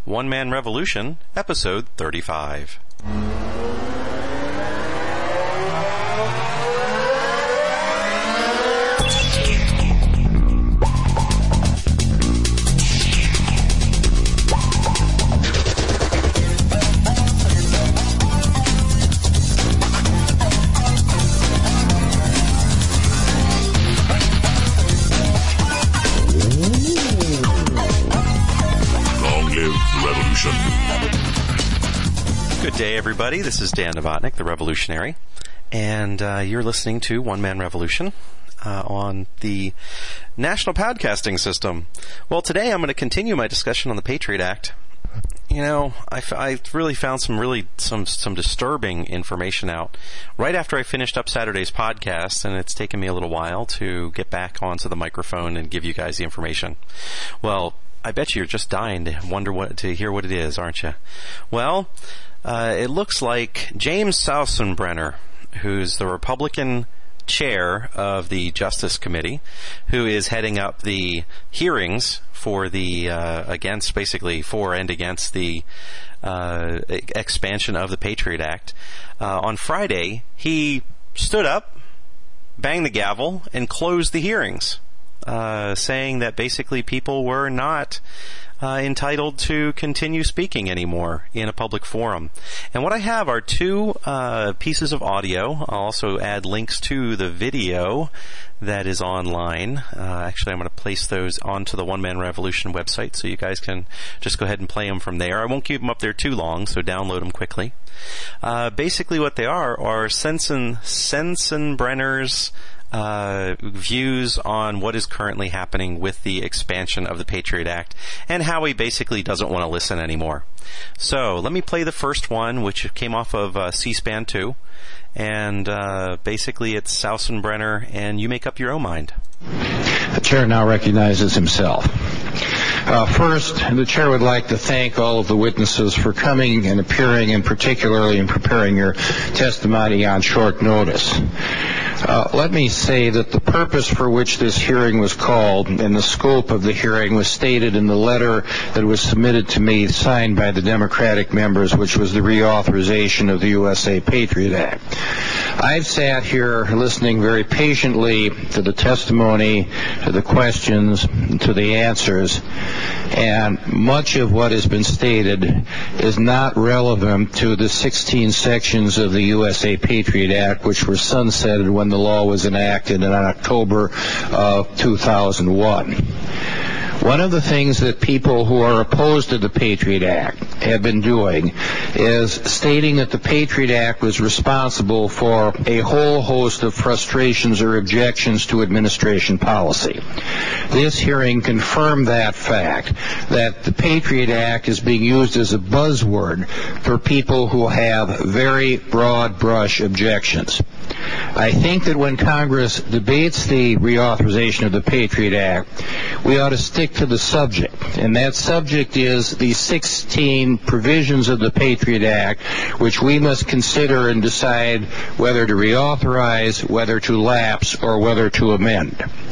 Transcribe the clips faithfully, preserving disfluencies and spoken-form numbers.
One Man Revolution, Episode thirty-five. Good day, everybody. This is Dan Novotnick, the Revolutionary, and uh, you're listening to One Man Revolution uh, on the National Podcasting System. Well, today I'm going to continue my discussion on the Patriot Act. You know, I, f- I really found some really some some disturbing information out right after I finished up Saturday's podcast, and it's taken me a little while to get back onto the microphone and give you guys the information. Well, I bet you're just dying to wonder what to hear what it is, aren't you? Well, uh, it looks like James Sausenbrenner, who's the Republican chair of the Justice Committee, who is heading up the hearings for the uh, against, basically for and against the uh, expansion of the Patriot Act. Uh, on Friday, he stood up, banged the gavel, and closed the hearings. Uh, saying that basically people were not uh, entitled to continue speaking anymore in a public forum. And what I have are two uh, pieces of audio. I'll also add links to the video that is online. Uh, actually, I'm going to place those onto the One Man Revolution website so you guys can just go ahead and play them from there. I won't keep them up there too long, so download them quickly. Uh, basically what they are are Sensen, Sensenbrenner's Uh, views on what is currently happening with the expansion of the Patriot Act and how he basically doesn't want to listen anymore. So let me play the first one, which came off of uh, C-SPAN two, and uh, basically it's Sausenbrenner, and you make up your own mind. The chair now recognizes himself. Uh, first, the chair would like to thank all of the witnesses for coming and appearing, and particularly in preparing your testimony on short notice. Uh, let me say that the purpose for which this hearing was called and the scope of the hearing was stated in the letter that was submitted to me, signed by the Democratic members, which was the reauthorization of the U S A Patriot Act. I've sat here listening very patiently to the testimony, to the questions, to the answers, and much of what has been stated is not relevant to the sixteen sections of the U S A Patriot Act, which were sunsetted when the law was enacted in October of two thousand one. One of the things that people who are opposed to the Patriot Act have been doing is stating that the Patriot Act was responsible for a whole host of frustrations or objections to administration policy. This hearing confirmed that fact, that the Patriot Act is being used as a buzzword for people who have very broad brush objections. I think that when Congress debates the reauthorization of the Patriot Act, we ought to stick to the subject, and that subject is the sixteen provisions of the Patriot Act, which we must consider and decide whether to reauthorize, whether to lapse, or whether to amend.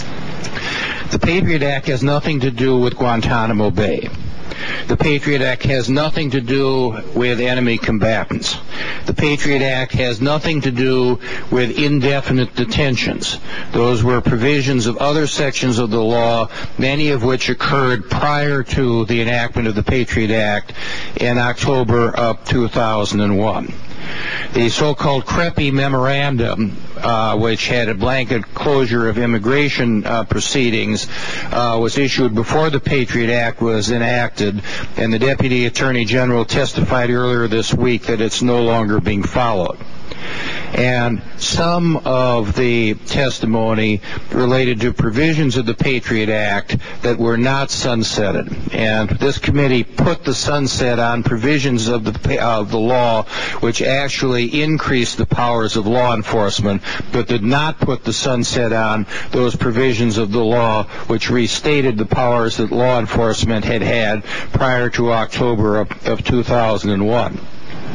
The Patriot Act has nothing to do with Guantanamo Bay. The Patriot Act has nothing to do with enemy combatants. The Patriot Act has nothing to do with indefinite detentions. Those were provisions of other sections of the law, many of which occurred prior to the enactment of the Patriot Act in October of two thousand one. The so-called CREPI memorandum, uh, which had a blanket closure of immigration uh, proceedings, uh, was issued before the Patriot Act was enacted, and the Deputy Attorney General testified earlier this week that it's no longer being followed. And some of the testimony related to provisions of the Patriot Act that were not sunsetted. And this committee put the sunset on provisions of the, of the law which actually increased the powers of law enforcement, but did not put the sunset on those provisions of the law which restated the powers that law enforcement had had prior to October of, of two thousand one.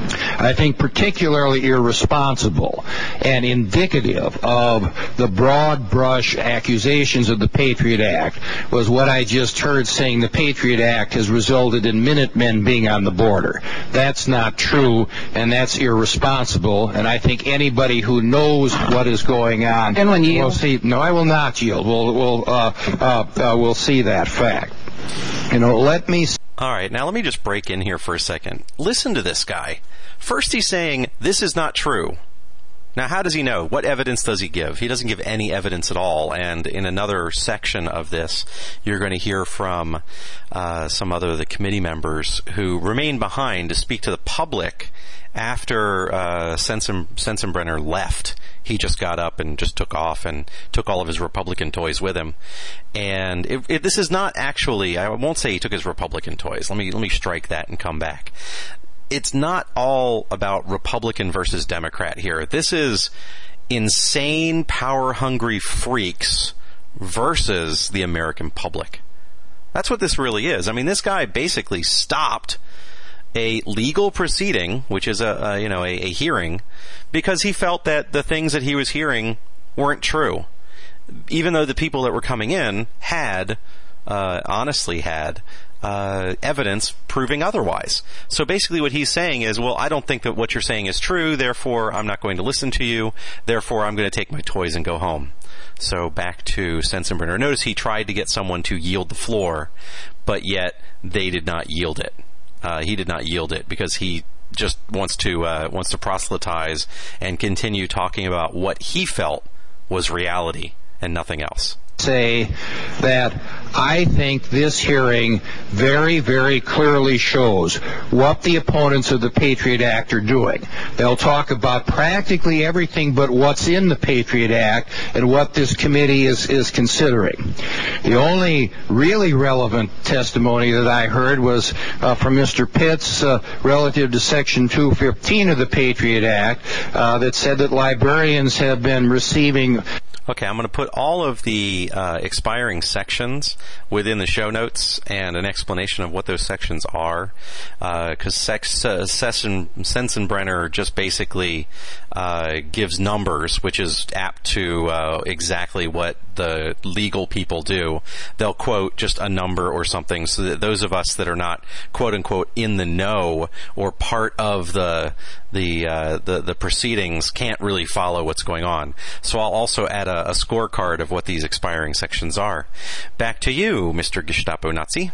I think particularly irresponsible and indicative of the broad brush accusations of the Patriot Act was what I just heard saying the Patriot Act has resulted in Minutemen being on the border. That's not true, and that's irresponsible, and I think anybody who knows what is going on will see. No, I will not yield. We'll, we'll, uh, uh, uh, we'll see that fact. You know, let me... All right, now let me just break in here for a second. Listen to this guy. First he's saying, this is not true. Now, how does he know? What evidence does he give? He doesn't give any evidence at all. And in another section of this, you're going to hear from uh, some other of the committee members who remained behind to speak to the public after uh, Sensen, Sensenbrenner left. He just got up and just took off and took all of his Republican toys with him. And it, it, this is not actually, I won't say he took his Republican toys. Let me, let me strike that and come back. It's not all about Republican versus Democrat here. This is insane, power-hungry freaks versus the American public. That's what this really is. I mean, this guy basically stopped a legal proceeding, which is a, a you know a, a hearing, because he felt that the things that he was hearing weren't true, even though the people that were coming in had, uh, honestly had. Uh, evidence proving otherwise. So basically what he's saying is, well, I don't think that what you're saying is true, therefore I'm not going to listen to you, therefore I'm going to take my toys and go home. So back to Sensenbrenner. Notice he tried to get someone to yield the floor, but yet they did not yield it. Uh, he did not yield it because he just wants to uh, wants to proselytize and continue talking about what he felt was reality and nothing else. Say that I think this hearing very, very clearly shows what the opponents of the Patriot Act are doing. They'll talk about practically everything but what's in the Patriot Act and what this committee is, is considering. The only really relevant testimony that I heard was uh, from Mister Pitts uh, relative to Section two fifteen of the Patriot Act uh, that said that librarians have been receiving... Okay, I'm going to put all of the uh, expiring sections within the show notes and an explanation of what those sections are, because uh, uh, Sensenbrenner just basically uh, gives numbers, which is apt to uh, exactly what the legal people do. They'll quote just a number or something, so that those of us that are not quote-unquote in the know or part of the the uh, the, the proceedings can't really follow what's going on. So I'll also add a a scorecard of what these expiring sections are. Back to you, Mister Gestapo Nazi.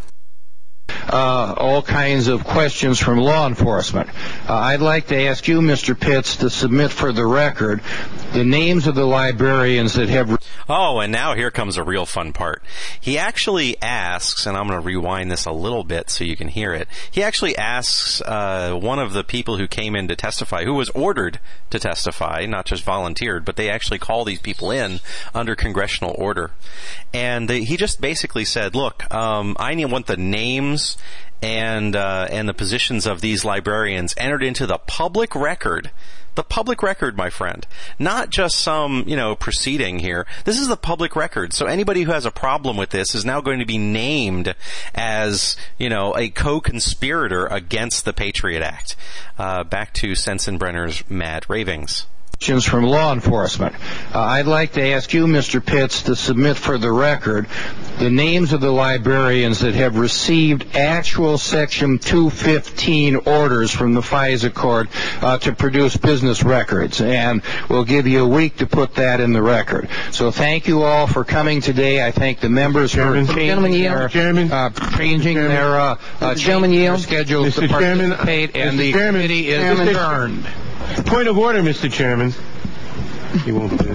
Uh, all kinds of questions from law enforcement. Uh, I'd like to ask you, Mister Pitts, to submit for the record the names of the librarians that have... Oh, and now here comes a real fun part. He actually asks, and I'm going to rewind this a little bit so you can hear it. He actually asks uh, one of the people who came in to testify, who was ordered to testify, not just volunteered, but they actually call these people in under congressional order. And they, he just basically said, look, um, I need, want the names and uh, and the positions of these librarians entered into the public record. The public record, my friend. Not just some, you know, proceeding here. This is the public record. So anybody who has a problem with this is now going to be named as, you know, a co-conspirator against the Patriot Act. Uh, back to Sensenbrenner's mad ravings. From law enforcement. Uh, I'd like to ask you, Mister Pitts, to submit for the record the names of the librarians that have received actual Section two fifteen orders from the FISA court uh, to produce business records, and we'll give you a week to put that in the record. So thank you all for coming today. I thank the members Chairman. for changing their, Chairman. Uh, changing Chairman. their, uh, uh, Chairman schedules Mister to participate, Chairman. and Mister the Chairman. committee is Chairman. adjourned. Point of order, Mister Chairman. He won't. Uh,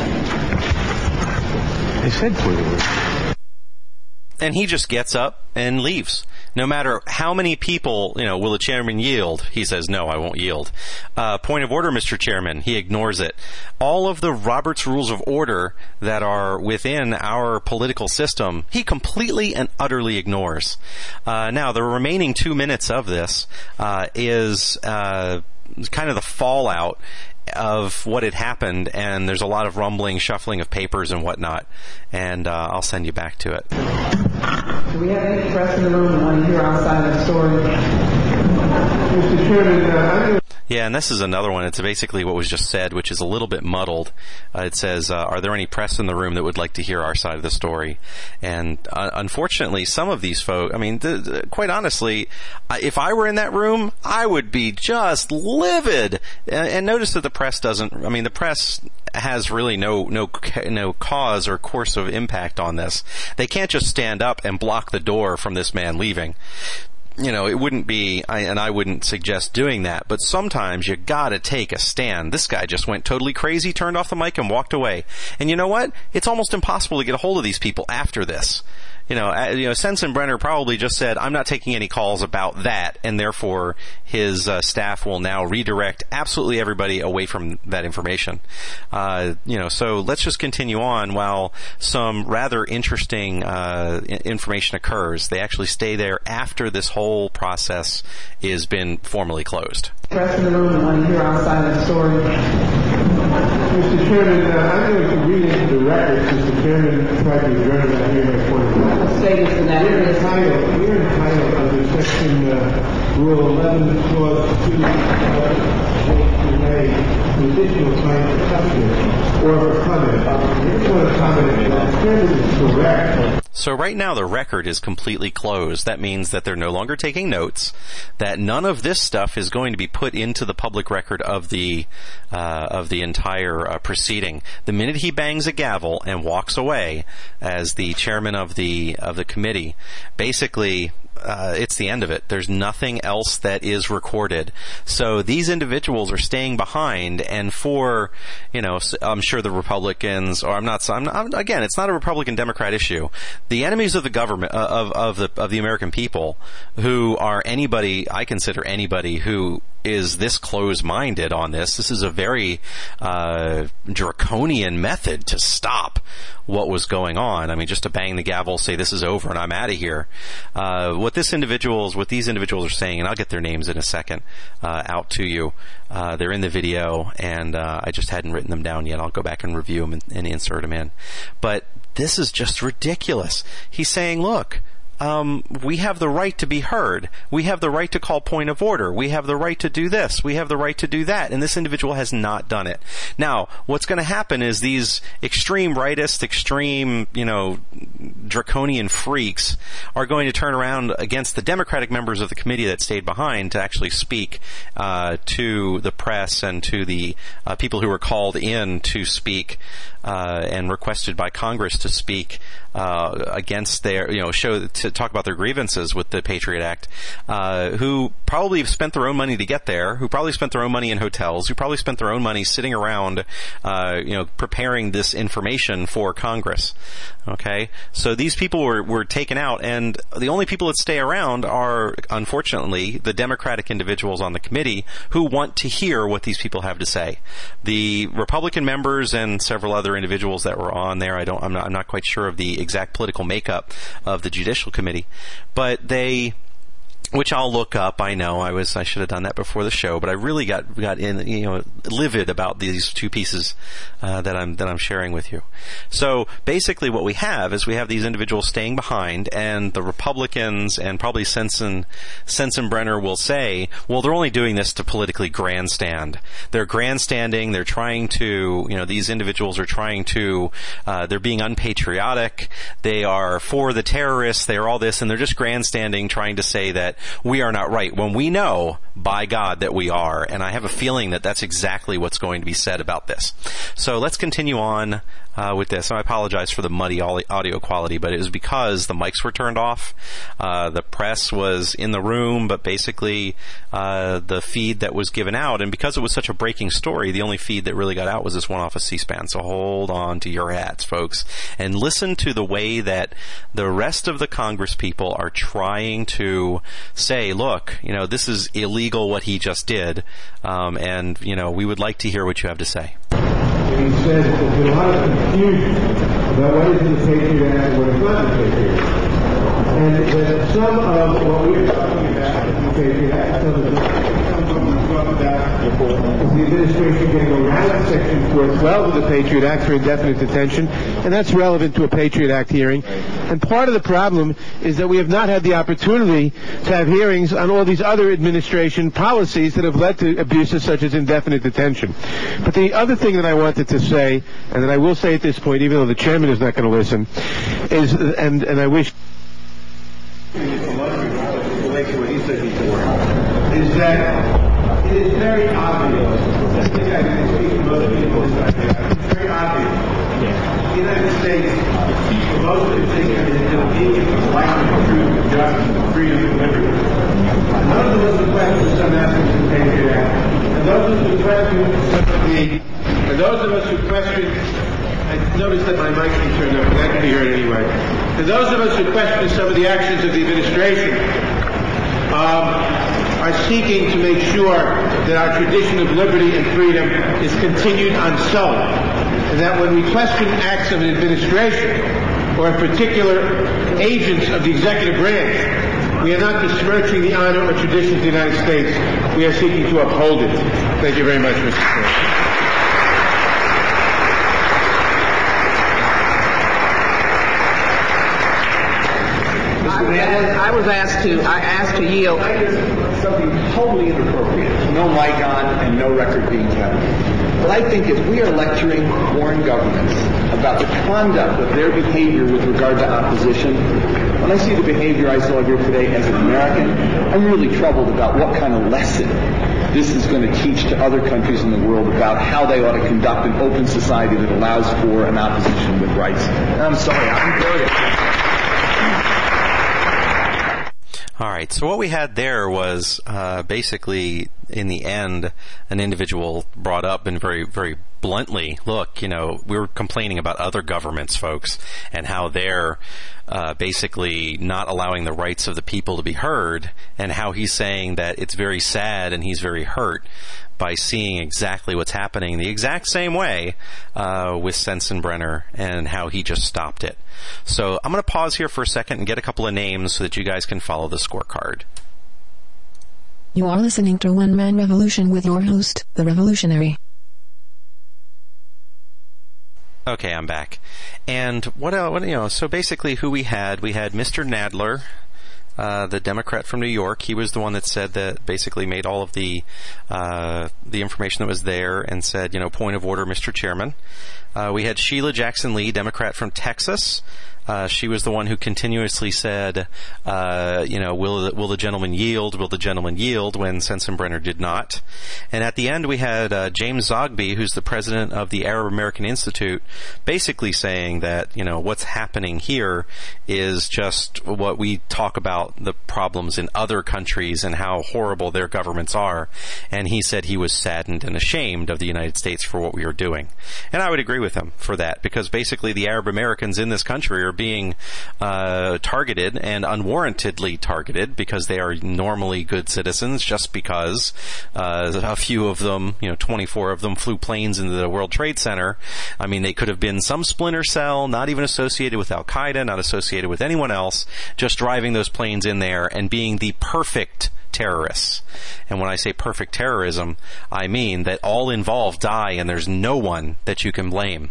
I said point of order. And he just gets up and leaves. No matter how many people, you know, will the chairman yield? He says, no, I won't yield. Uh, point of order, Mister Chairman. He ignores it. All of the Robert's Rules of Order that are within our political system, he completely and utterly ignores. Uh, now, the remaining two minutes of this uh, is uh, kind of the fallout of what had happened, and there's a lot of rumbling, shuffling of papers and whatnot, and uh, I'll send you back to it. Do we have any press in the room who want to hear outside of the story? Mister Chairman, uh, I'm going to... Yeah, and this is another one. It's basically what was just said, which is a little bit muddled. Uh, it says, uh, are there any press in the room that would like to hear our side of the story? And uh, unfortunately, some of these folks, I mean, th- th- quite honestly, uh, if I were in that room, I would be just livid. And, and notice that the press doesn't, I mean, the press has really no no no cause or course of impact on this. They can't just stand up and block the door from this man leaving. You know, it wouldn't be, I, and I wouldn't suggest doing that, but sometimes you gotta take a stand. This guy just went totally crazy, turned off the mic, and walked away. And you know what? It's almost impossible to get a hold of these people after this. You know, uh, you know, Sensenbrenner probably just said, I'm not taking any calls about that, and therefore his uh, staff will now redirect absolutely everybody away from that information. Uh, you know, so let's just continue on while some rather interesting uh, I- information occurs. They actually stay there after this whole process has been formally closed. Press in the room and want to hear our side of the story. Mister Chairman, uh, I'm going to read into the records, Mister Chairman, try to adjourn that here my point of view. Say this and that. We're entitled, we're entitled under section uh, Rule eleven, clause two, to make additional time for questions or for comment. I just want to comment that the Chairman is correct. So right now the record is completely closed. That means that they're no longer taking notes, that none of this stuff is going to be put into the public record of the uh, of the entire uh, proceeding. The minute he bangs a gavel and walks away as the chairman of the of the committee, basically Uh, it's the end of it. There's nothing else that is recorded. So these individuals are staying behind, and for, you know, I'm sure the Republicans, or I'm not, I'm, I'm, again, it's not a Republican-Democrat issue. The enemies of the government, uh, of, of the, of the American people, who are anybody, I consider anybody who is this close-minded on this. This is a very uh, draconian method to stop what was going on. I mean, just to bang the gavel, say this is over and I'm out of here. Uh, what this individuals, what these individuals are saying, and I'll get their names in a second uh, out to you. Uh, they're in the video, and uh, I just hadn't written them down yet. I'll go back and review them and, and insert them in. But this is just ridiculous. He's saying, look, Um, we have the right to be heard. We have the right to call point of order. We have the right to do this. We have the right to do that. And this individual has not done it. Now, what's going to happen is these extreme rightist, extreme, you know, draconian freaks are going to turn around against the Democratic members of the committee that stayed behind to actually speak uh, to the press and to the uh, people who were called in to speak uh, and requested by Congress to speak uh, against their, you know, show to talk about their grievances with the Patriot Act, uh, who probably have spent their own money to get there, who probably spent their own money in hotels, who probably spent their own money sitting around, uh, you know, preparing this information for Congress. Okay? So these people were, were taken out, and the only people that stay around are, unfortunately, the Democratic individuals on the committee who want to hear what these people have to say. The Republican members and several other individuals that were on there, I don't, I'm not, I'm not quite sure of the exact political makeup of the Judicial Committee, but they, which I'll look up. I know I was I should have done that before the show, but I really got got in you know livid about these two pieces uh, that I'm that I'm sharing with you. So basically, what we have is we have these individuals staying behind, and the Republicans and probably Sensen Sensenbrenner will say, well, they're only doing this to politically grandstand. They're grandstanding. They're trying to you know these individuals are trying to uh, they're being unpatriotic. They are for the terrorists. They are all this, and they're just grandstanding, trying to say that we are not right, when we know, by God, that we are. And I have a feeling that that's exactly what's going to be said about this. So let's continue on uh, with this. And I apologize for the muddy audio quality, but it was because the mics were turned off. Uh, the press was in the room, but basically uh, the feed that was given out, and because it was such a breaking story, the only feed that really got out was this one off of C-SPAN. So hold on to your hats, folks, and listen to the way that the rest of the Congress people are trying to say, look, you know, this is illegal what he just did, um, and, you know, we would like to hear what you have to say. And he says there's been a lot of confusion about what is the Patriot Act and what is not the Patriot Act. And that some of what we're talking about is the Patriot Act, some of the some of what we're talking about is the administration getting around Section four twelve of the Patriot Act for indefinite detention, and that's relevant to a Patriot Act hearing. And part of the problem is that we have not had the opportunity to have hearings on all these other administration policies that have led to abuses such as indefinite detention. But the other thing that I wanted to say, and that I will say at this point, even though the chairman is not going to listen, is, and, and I wish... is that it is very obvious. I think I can speak to most people in this idea. It's very obvious. The United States, for most of its history, has been obedient to life and truth, justice, freedom, and liberty. And those of us who question some aspects of the Patriot Act, and those of us who question some of the, and those of us who question, I noticed that my mic can turn up, but that can be heard anyway. And those of us who question some of the actions of the administration, um, are seeking to make sure that our tradition of liberty and freedom is continued unsullied, and that when we question acts of an administration or in particular agents of the executive branch, we are not besmirching the honor or traditions of the United States. We are seeking to uphold it. Thank you very much, Mister Chairman. I was asked to, I asked to yield. Something totally inappropriate. No mic on and no record being kept. What I think is we are lecturing foreign governments about the conduct of their behavior with regard to opposition. When I see the behavior I saw here today as an American, I'm really troubled about what kind of lesson this is going to teach to other countries in the world about how they ought to conduct an open society that allows for an opposition with rights. And I'm sorry, I'm very All right, so what we had there was uh, basically, in the end, an individual brought up and very, very bluntly, look, you know, we were complaining about other governments, folks, and how they're uh, basically not allowing the rights of the people to be heard, and how he's saying that it's very sad and he's very hurt by seeing exactly what's happening the exact same way uh, with Sensenbrenner and how he just stopped it. So I'm going to pause here for a second and get a couple of names so that you guys can follow the scorecard. You are listening to One Man Revolution with your host, The Revolutionary. Okay, I'm back. And what else, what, you know, so basically who we had, we had Mister Nadler, Uh, the Democrat from New York. He was the one that said that, basically made all of the uh, the information that was there and said, you know, point of order, Mister Chairman. Uh, we had Sheila Jackson Lee, Democrat from Texas. Uh, she was the one who continuously said, uh, you know, will will the gentleman yield? Will the gentleman yield? When Sensenbrenner did not. And at the end, we had uh, James Zogby, who's the president of the Arab American Institute, basically saying that, you know, what's happening here is just what we talk about, the problems in other countries and how horrible their governments are. And he said he was saddened and ashamed of the United States for what we are doing. And I would agree with him for that, because basically the Arab Americans in this country are being uh, targeted and unwarrantedly targeted because they are normally good citizens, just because uh, a few of them, you know, twenty-four of them flew planes into the World Trade Center. I mean, they could have been some splinter cell, not even associated with Al-Qaeda, not associated with anyone else, just driving those planes in there and being the perfect terrorists. And when I say perfect terrorism, I mean that all involved die and there's no one that you can blame.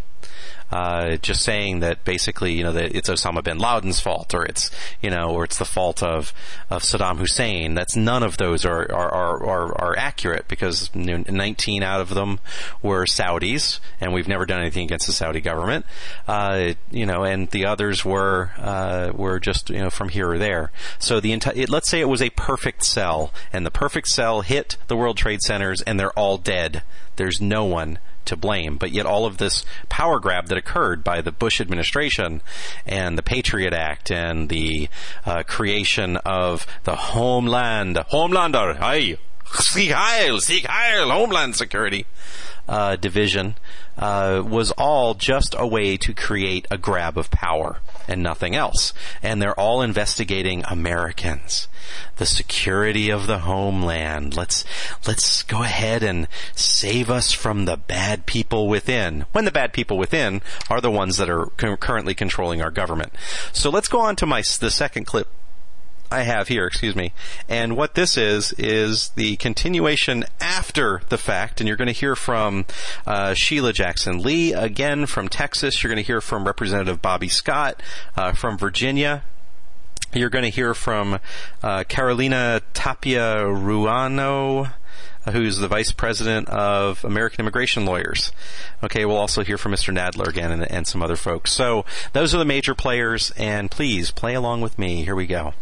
Uh, just saying that basically, you know, that it's Osama bin Laden's fault, or it's, you know, or it's the fault of, of Saddam Hussein. That's none of those are, are, are, are, are accurate, because you know, nineteen out of them were Saudis, and we've never done anything against the Saudi government. Uh, you know, and the others were, uh, were just, you know, from here or there. So the entire, it, let's say it was a perfect cell, and the perfect cell hit the World Trade Centers, and they're all dead. There's no one to blame, but yet all of this power grab that occurred by the Bush administration and the Patriot Act and the uh, creation of the Homeland, Homelander, hey, Sieg Heil, Sieg Heil, Homeland Security uh, Division uh, was all just a way to create a grab of power and nothing else. And they're all investigating Americans, the security of the homeland. Let's let's go ahead and save us from the bad people within, when the bad people within are the ones that are cu- currently controlling our government. So let's go on to my the second clip I have here, excuse me. And what this is, is the continuation after the fact, and you're going to hear from uh, Sheila Jackson Lee, again from Texas. You're going to hear from Representative Bobby Scott uh, from Virginia. You're going to hear from uh, Carolina Tapia Ruano, who's the Vice President of American Immigration Lawyers. Okay, we'll also hear from Mister Nadler again and, and some other folks. So those are the major players, and please play along with me. Here we go.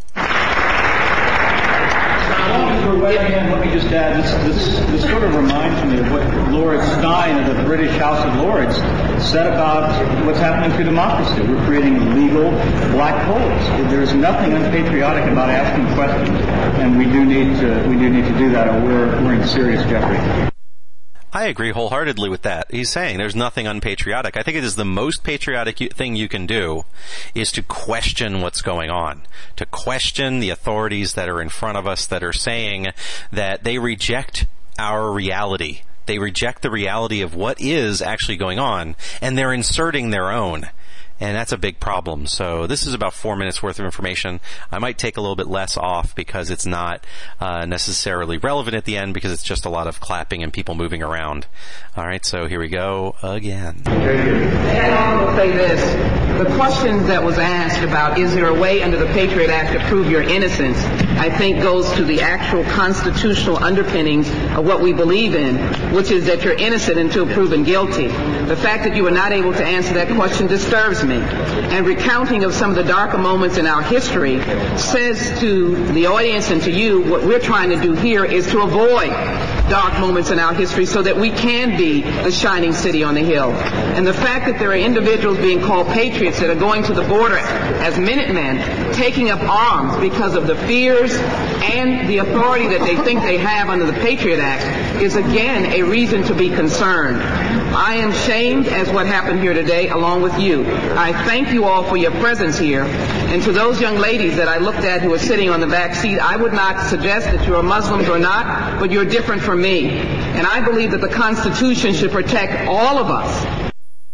Let me just add, this, this, this sort of reminds me of what Lord Stein of the British House of Lords said about what's happening to democracy. We're creating legal black holes. There's nothing unpatriotic about asking questions, and we do need to we do need to do that, or we're we're in serious jeopardy. I agree wholeheartedly with that. He's saying there's nothing unpatriotic. I think it is the most patriotic thing you can do is to question what's going on, to question the authorities that are in front of us that are saying that they reject our reality. They reject the reality of what is actually going on, and they're inserting their own. And that's a big problem. So this is about four minutes worth of information. I might take a little bit less off because it's not uh, necessarily relevant at the end, because it's just a lot of clapping and people moving around. All right, so here we go again. And I will say this. The question that was asked about is there a way under the Patriot Act to prove your innocence, I think goes to the actual constitutional underpinnings of what we believe in, which is that you're innocent until proven guilty. The fact that you were not able to answer that question disturbs me. And recounting of some of the darker moments in our history says to the audience and to you, what we're trying to do here is to avoid dark moments in our history so that we can be the shining city on the hill. And the fact that there are individuals being called patriots that are going to the border as Minutemen, taking up arms because of the fears and the authority that they think they have under the Patriot Act is again a reason to be concerned. I am shamed as what happened here today along with you. I thank you all for your presence here. And to those young ladies that I looked at who are sitting on the back seat, I would not suggest that you're Muslims or not, but you're different from me. And I believe that the Constitution should protect all of us.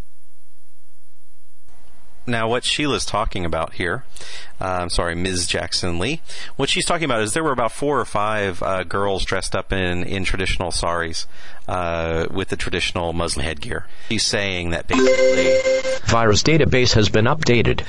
Now, what Sheila's talking about here, uh, I'm sorry, Miz Jackson Lee, what she's talking about is there were about four or five uh, girls dressed up in, in traditional saris uh, with the traditional Muslim headgear. She's saying that basically... Virus database has been updated.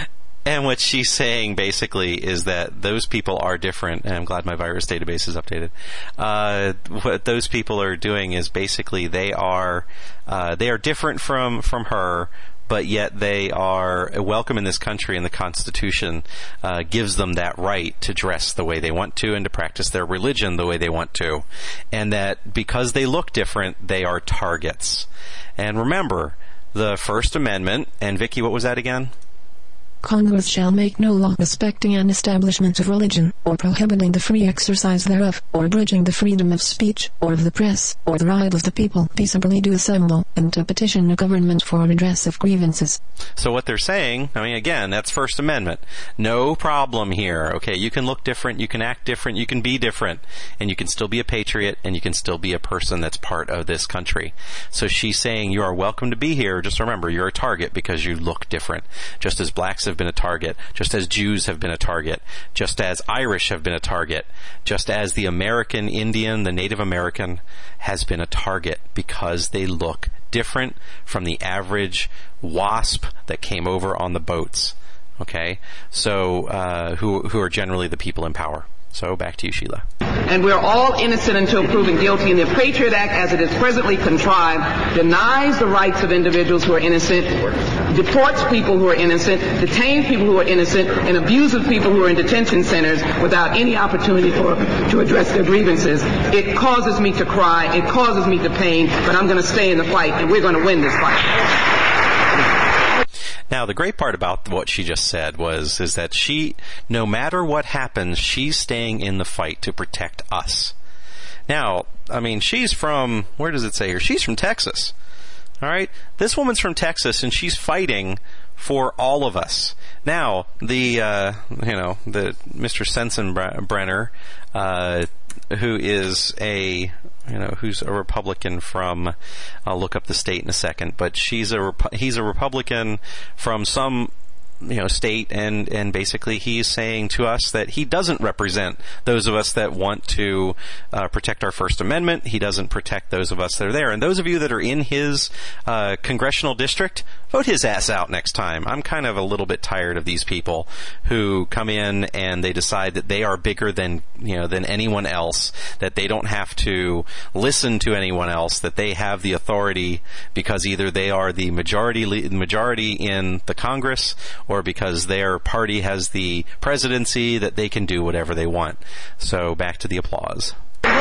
And what she's saying basically is that those people are different, and I'm glad my virus database is updated. Uh, what those people are doing is basically they are uh, they are different from, from her, but yet they are welcome in this country, and the Constitution uh, gives them that right to dress the way they want to and to practice their religion the way they want to. And that because they look different, they are targets. And remember, the First Amendment, and Vicki, what was that again? Congress shall make no law respecting an establishment of religion, or prohibiting the free exercise thereof, or abridging the freedom of speech, or of the press, or the right of the people peaceably to assemble, and to petition the government for redress of grievances. So what they're saying, I mean, again, that's First Amendment. No problem here. Okay, you can look different, you can act different, you can be different, and you can still be a patriot, and you can still be a person that's part of this country. So she's saying you are welcome to be here. Just remember, you're a target because you look different. Just as blacks have been a target, just as Jews have been a target, just as Irish have been a target, just as the American Indian, the Native American, has been a target because they look different from the average WASP that came over on the boats. Okay? So, uh, who, who are generally the people in power. So back to you, Sheila. And we're all innocent until proven guilty, and the Patriot Act, as it is presently contrived, denies the rights of individuals who are innocent, deports people who are innocent, detains people who are innocent, and abuses people who are in detention centers without any opportunity for to address their grievances. It causes me to cry, it causes me to pain, but I'm going to stay in the fight, and we're going to win this fight. Now, the great part about what she just said was, is that she, no matter what happens, she's staying in the fight to protect us. Now, I mean, she's from, where does it say here? She's from Texas. All right? This woman's from Texas, and she's fighting for all of us. Now, the, uh, you know, the Mister Sensenbrenner, uh, who is a, you know, who's a Republican from, I'll look up the state in a second, but she's a, he's a Republican from some you know, state, and, and basically he's saying to us that he doesn't represent those of us that want to uh, protect our First Amendment. He doesn't protect those of us that are there. And those of you that are in his uh, congressional district, vote his ass out next time. I'm kind of a little bit tired of these people who come in and they decide that they are bigger than, you know, than anyone else, that they don't have to listen to anyone else, that they have the authority because either they are the majority majority in the Congress or because their party has the presidency, that they can do whatever they want. So back to the applause. Maybe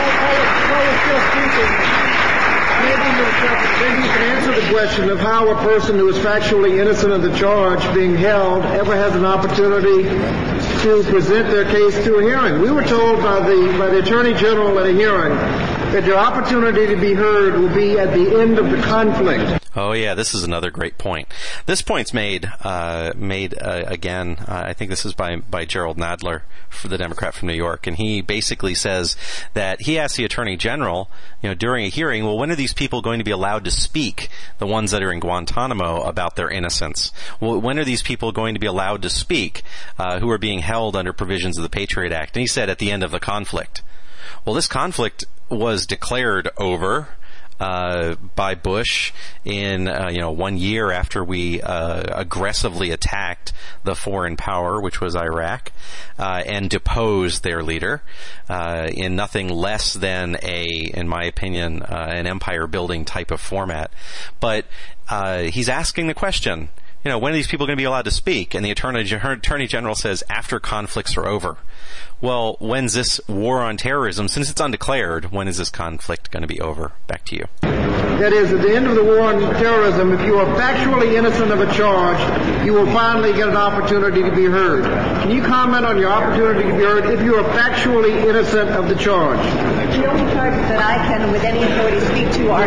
you can answer the question of how a person who is factually innocent of the charge being held ever has an opportunity to present their case to a hearing. We were told by the by the Attorney General at a hearing that your opportunity to be heard will be at the end of the conflict. Oh yeah, this is another great point. This point's made uh, made uh, again. Uh, I think this is by by Gerald Nadler, for the Democrat from New York, and he basically says that he asked the Attorney General, you know, during a hearing, well, when are these people going to be allowed to speak? The ones that are in Guantanamo about their innocence. Well, when are these people going to be allowed to speak? Uh, who are being held under provisions of the Patriot Act? And he said at the end of the conflict. Well, this conflict was declared over Uh, by Bush in, uh, you know, one year after we uh, aggressively attacked the foreign power, which was Iraq, uh, and deposed their leader uh, in nothing less than a, in my opinion, uh, an empire-building type of format. But uh, he's asking the question, you know, when are these people going to be allowed to speak? And the Attorney, Attorney General says, after conflicts are over. Well, when's this war on terrorism? Since it's undeclared, when is this conflict going to be over? Back to you. That is, at the end of the war on terrorism, if you are factually innocent of a charge, you will finally get an opportunity to be heard. Can you comment on your opportunity to be heard if you are factually innocent of the charge? The only charges that I can, with any authority, speak to are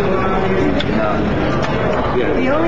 the only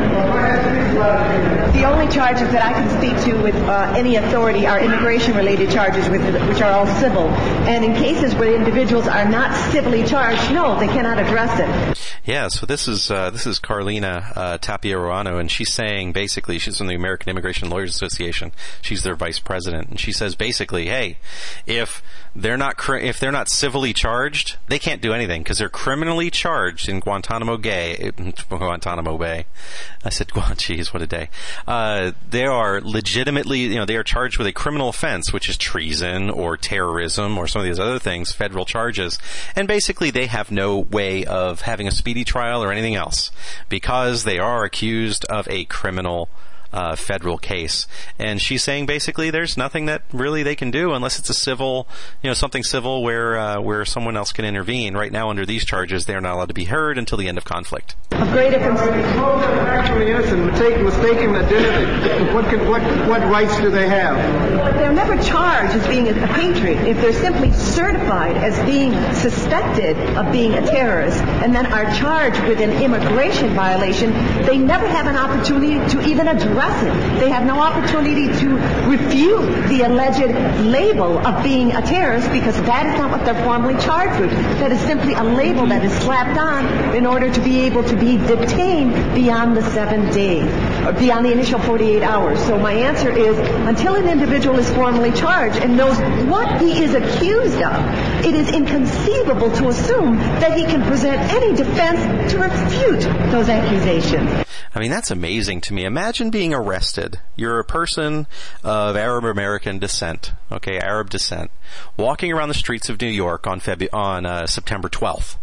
the only charges that I can speak to with uh, any authority are immigration-related charges, with, which are all civil. And in cases where individuals are not civilly charged, no, they cannot address it. Yeah, so this is uh, this is Carlina uh, Tapia Ruano, and she's saying basically, she's from the American Immigration Lawyers Association. She's their vice president, and she says basically, hey, if they're not cr- if they're not civilly charged, they can't do anything because they're criminally charged in Guantanamo Bay. Guantanamo Bay. I said, geez, what a day. Uh, they are legitimately, you know, they are charged with a criminal offense, which is treason or terrorism or some of these other things, federal charges. And basically they have no way of having a speedy trial or anything else because they are accused of a criminal Uh, federal case. And she's saying basically there's nothing that really they can do unless it's a civil, you know, something civil where uh, where someone else can intervene. Right now, under these charges, they are not allowed to be heard until the end of conflict. Of great difference. Actually innocent, mistaken, mistaken identity. What, can, what, what rights do they have? They're never charged as being a patriot. If they're simply certified as being suspected of being a terrorist and then are charged with an immigration violation, they never have an opportunity to even address it. They have no opportunity to refute the alleged label of being a terrorist because that is not what they're formally charged with. That is simply a label that is slapped on in order to be able to be detained beyond the seven days, or beyond the initial forty-eight hours. So my answer is, until an individual is formally charged and knows what he is accused of, it is inconceivable to assume that he can present any defense to refute those accusations. I mean, that's amazing to me. Imagine being arrested. You're a person of Arab American descent, okay, Arab descent, walking around the streets of New York on Feb- on uh, September twelfth.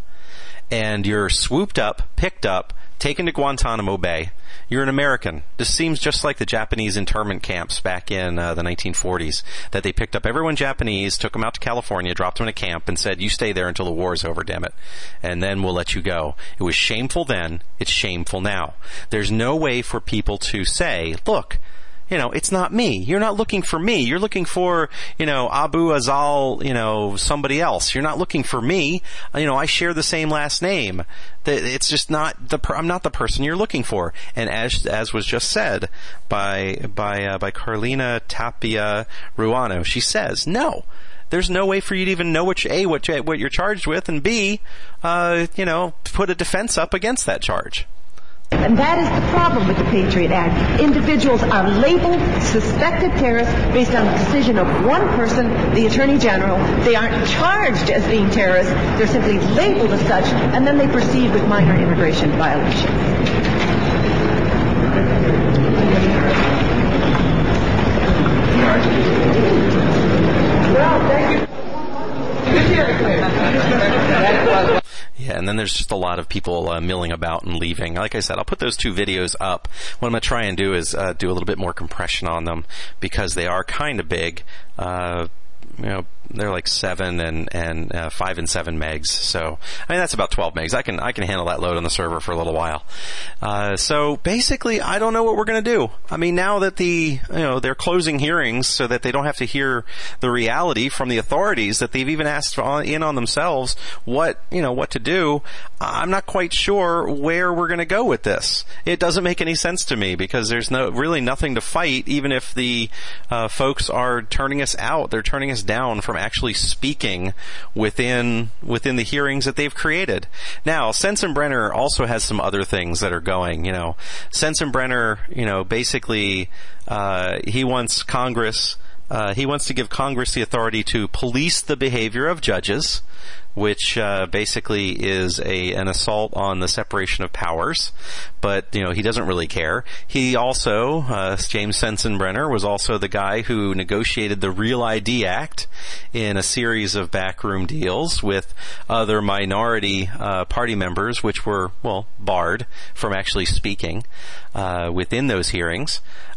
And you're swooped up, picked up, taken to Guantanamo Bay. You're an American. This seems just like the Japanese internment camps back in uh, the nineteen forties, that they picked up everyone Japanese, took them out to California, dropped them in a camp, and said, you stay there until the war's over, damn it, and then we'll let you go. It was shameful then. It's shameful now. There's no way for people to say, look, you know, it's not me. You're not looking for me. You're looking for, you know, Abu Azal, you know, somebody else. You're not looking for me. You know, I share the same last name. It's just not the, I'm not the person you're looking for. And as, as was just said by, by, uh, by Carlina Tapia Ruano, she says, no. There's no way for you to even know what you, A, what, you, what you're charged with, and B, uh, you know, put a defense up against that charge. And that is the problem with the Patriot Act. Individuals are labeled suspected terrorists based on the decision of one person, the Attorney General. They aren't charged as being terrorists. They're simply labeled as such, and then they proceed with minor immigration violations. Well, thank you. Yeah, and then there's just a lot of people uh, milling about and leaving. Like I said, I'll put those two videos up. What I'm going to try and do is uh, do a little bit more compression on them because they are kind of big. Uh, you know, they're like seven and and uh, five and seven megs. So I mean that's about twelve megs. I can I can handle that load on the server for a little while. Uh, so basically, I don't know what we're going to do. I mean, now that the you know they're closing hearings so that they don't have to hear the reality from the authorities that they've even asked on, in on themselves what you know what to do. I'm not quite sure where we're going to go with this. It doesn't make any sense to me because there's no really nothing to fight. Even if the uh, folks are turning us out, they're turning us down from actually speaking within within the hearings that they've created. Now, Sensenbrenner also has some other things that are going. You know, Sensenbrenner, you know, basically uh, he wants Congress. Uh, he wants to give Congress the authority to police the behavior of judges, which uh, basically is a an assault on the separation of powers. But, you know, he doesn't really care. He also, uh, James Sensenbrenner, was also the guy who negotiated the Real I D Act in a series of backroom deals with other minority uh, party members, which were, well, barred from actually speaking uh, within those hearings.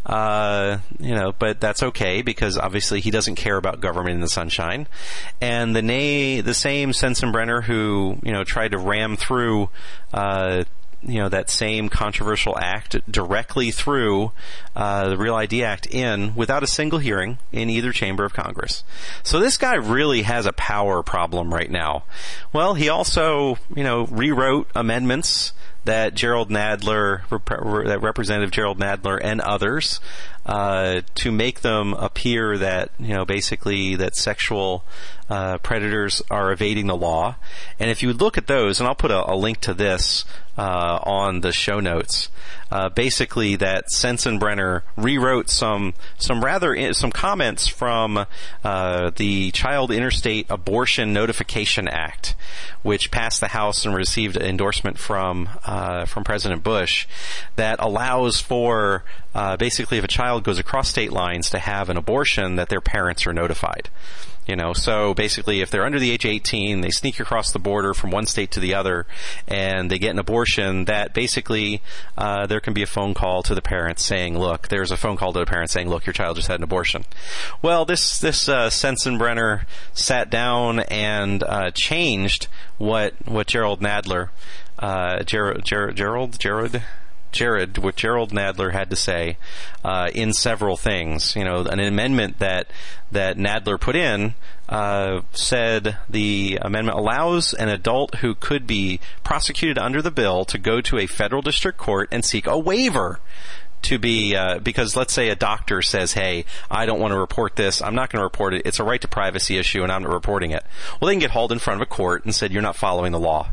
Uh, you know, but that's okay because obviously he doesn't care about government in the sunshine. And the na- the same Sensenbrenner who, you know, tried to ram through, uh, you know, that same controversial act directly through uh, the Real I D Act in without a single hearing in either chamber of Congress. So this guy really has a power problem right now. Well, he also, you know, rewrote amendments that Gerald Nadler, that Representative Gerald Nadler and others, uh, to make them appear that, you know, basically that sexual uh, predators are evading the law. And if you look at those, and I'll put a, a link to this uh, on the show notes, uh, basically that Sensenbrenner rewrote some some rather in, some comments from uh, the Child Interstate Abortion Notification Act, which passed the House and received endorsement from uh, from President Bush, that allows for uh, basically if a child goes across state lines to have an abortion, that their parents are notified. You know, so basically if they're under the age of eighteen, they sneak across the border from one state to the other, and they get an abortion, that basically uh, there can be a phone call to the parents saying, look, there's a phone call to the parents saying, look, your child just had an abortion. Well, this this uh, Sensenbrenner sat down and uh, changed what what Gerald Nadler, uh, Ger- Ger- Gerald, Jared, Jared, what Gerald Nadler had to say uh, in several things. You know, an amendment that that Nadler put in uh, said the amendment allows an adult who could be prosecuted under the bill to go to a federal district court and seek a waiver to be, uh, because let's say a doctor says, hey, I don't want to report this, I'm not going to report it, it's a right to privacy issue and I'm not reporting it. Well, they can get hauled in front of a court and said, you're not following the law.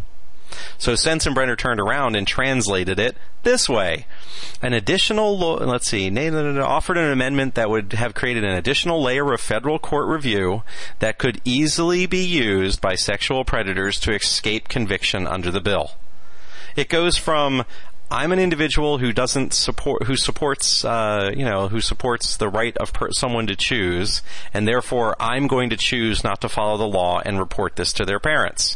So Sensenbrenner turned around and translated it this way. An additional, lo- let's see, offered an amendment that would have created an additional layer of federal court review that could easily be used by sexual predators to escape conviction under the bill. It goes from, I'm an individual who doesn't support, who supports, uh, you know, who supports the right of per- someone to choose, and therefore I'm going to choose not to follow the law and report this to their parents.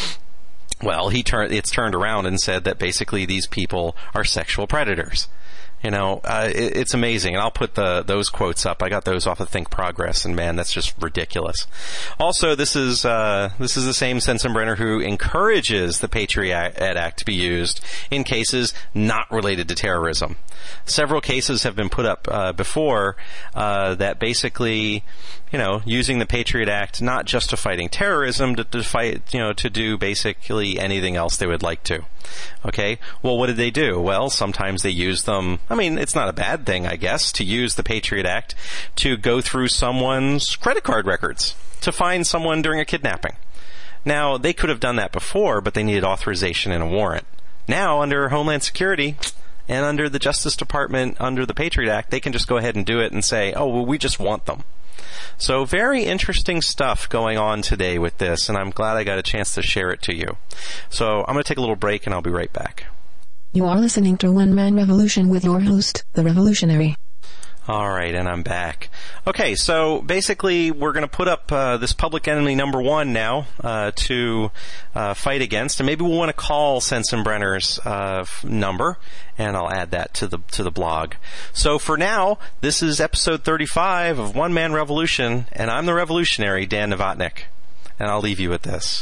Well, he turned, it's turned around and said that basically these people are sexual predators. You know, uh, it, it's amazing. And I'll put the those quotes up. I got those off of Think Progress, and man, that's just ridiculous. Also, this is uh, this is the same Sensenbrenner who encourages the Patriot Act to be used in cases not related to terrorism. Several cases have been put up uh, before uh, that basically, you know, using the Patriot Act not just to fighting terrorism, to, to fight, you know, to do basically anything else they would like to. Okay, well, what did they do? Well, sometimes they use them. I mean, it's not a bad thing, I guess, to use the Patriot Act to go through someone's credit card records to find someone during a kidnapping. Now, they could have done that before, but they needed authorization and a warrant. Now, under Homeland Security, And under the Justice Department, under the Patriot Act, they can just go ahead and do it and say, oh, well, we just want them. So very interesting stuff going on today with this, and I'm glad I got a chance to share it to you. So I'm going to take a little break, and I'll be right back. You are listening to One Man Revolution with your host, The Revolutionary. All right, and I'm back. Okay, so basically we're going to put up uh, this public enemy number one now uh, to uh, fight against, and maybe we'll want to call Sensenbrenner's uh, number, and I'll add that to the to the blog. So for now, this is episode thirty-five of One Man Revolution, and I'm the revolutionary, Dan Novotnick, and I'll leave you with this.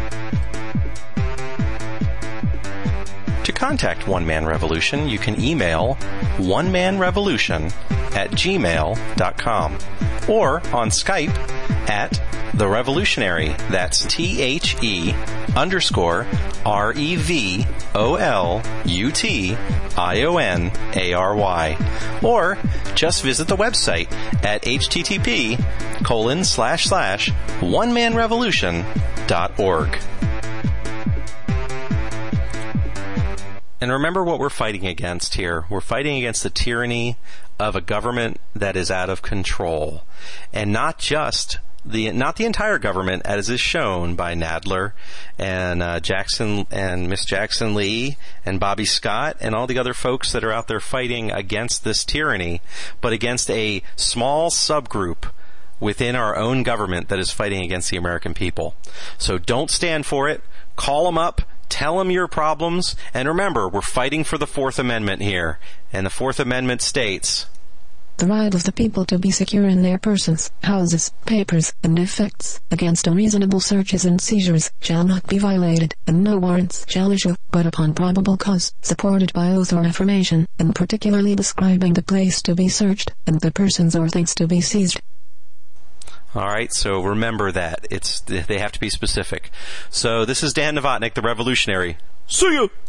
To contact One Man Revolution, you can email onemanrevolution at gmail dot com or on Skype at The Revolutionary. That's T H E underscore R E V O L U T I O N A R Y. Or just visit the website at http colon slash slash onemanrevolution dot org. And remember what we're fighting against here. We're fighting against the tyranny of a government that is out of control. And not just the, not the entire government, as is shown by Nadler and uh, Jackson and Miss Jackson Lee and Bobby Scott and all the other folks that are out there fighting against this tyranny, but against a small subgroup within our own government that is fighting against the American people. So don't stand for it. Call them up. Tell them your problems, and remember, we're fighting for the Fourth Amendment here, and the Fourth Amendment states, the right of the people to be secure in their persons, houses, papers, and effects, against unreasonable searches and seizures, shall not be violated, and no warrants shall issue, but upon probable cause, supported by oath or affirmation, and particularly describing the place to be searched, and the persons or things to be seized. All right, so remember that. It's they have to be specific. So this is Dan Novotnick, the Revolutionary. See ya!